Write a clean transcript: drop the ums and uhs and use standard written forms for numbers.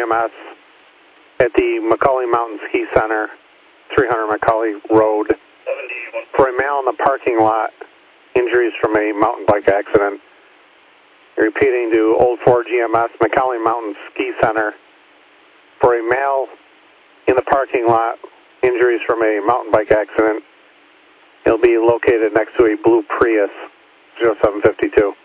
GMS at the McCauley Mountain Ski Center, 300 McCauley Road. For a male in the parking lot, injuries from a mountain bike accident. Repeating to Old Ford GMS, McCauley Mountain Ski Center. For a male in the parking lot, injuries from a mountain bike accident. He'll be located next to a blue Prius, 0752.